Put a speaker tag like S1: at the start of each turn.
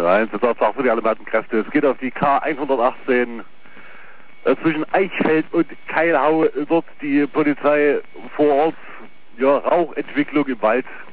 S1: 1, das sagt für die alarmierten Kräfte. Es geht auf die K118 zwischen Eichfeld und Keilhau. Dort die Polizei vor Ort. Ja, Rauchentwicklung im Wald.